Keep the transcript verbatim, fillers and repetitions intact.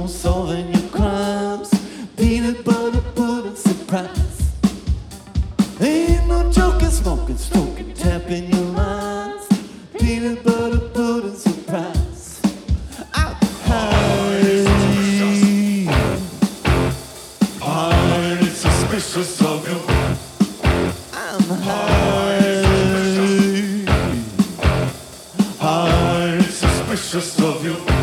no solving your crimes. Peanut butter pudding surprise. Ain't no joking, smoking, stoking, tapping your lines. Peanut butter pudding surprise. I'm highly, highly suspicious of you. I'm highly, highly suspicious of you.